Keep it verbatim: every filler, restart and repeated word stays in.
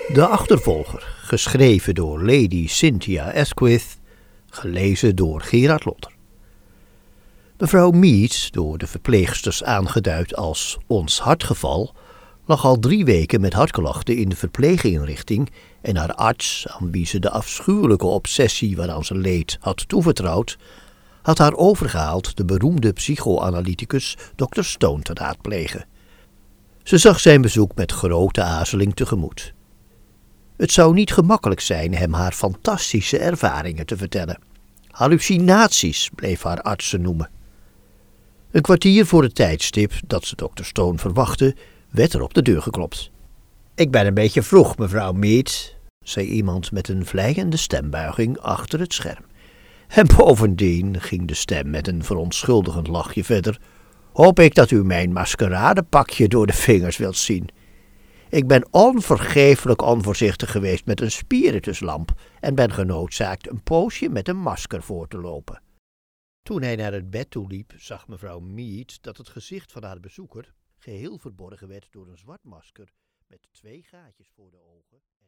De achtervolger, geschreven door Lady Cynthia Asquith, gelezen door Gerard Lotter. Mevrouw Mead, door de verpleegsters aangeduid als ons hartgeval, lag al drie weken met hartklachten in de verpleeginrichting en haar arts, aan wie ze de afschuwelijke obsessie waaraan ze leed had toevertrouwd, had haar overgehaald de beroemde psychoanalyticus dokter Stone te raadplegen. Ze zag zijn bezoek met grote aarzeling tegemoet. Het zou niet gemakkelijk zijn hem haar fantastische ervaringen te vertellen. Hallucinaties bleef haar arts ze noemen. Een kwartier voor het tijdstip dat ze dokter Stone verwachtte, werd er op de deur geklopt. "Ik ben een beetje vroeg, mevrouw Mead," zei iemand met een vleiende stembuiging achter het scherm. En bovendien, ging de stem met een verontschuldigend lachje verder, "hoop ik dat u mijn maskeradepakje door de vingers wilt zien. Ik ben onvergeeflijk onvoorzichtig geweest met een spirituslamp en ben genoodzaakt een poosje met een masker voor te lopen." Toen hij naar het bed toe liep, zag mevrouw Mead dat het gezicht van haar bezoeker geheel verborgen werd door een zwart masker met twee gaatjes voor de ogen.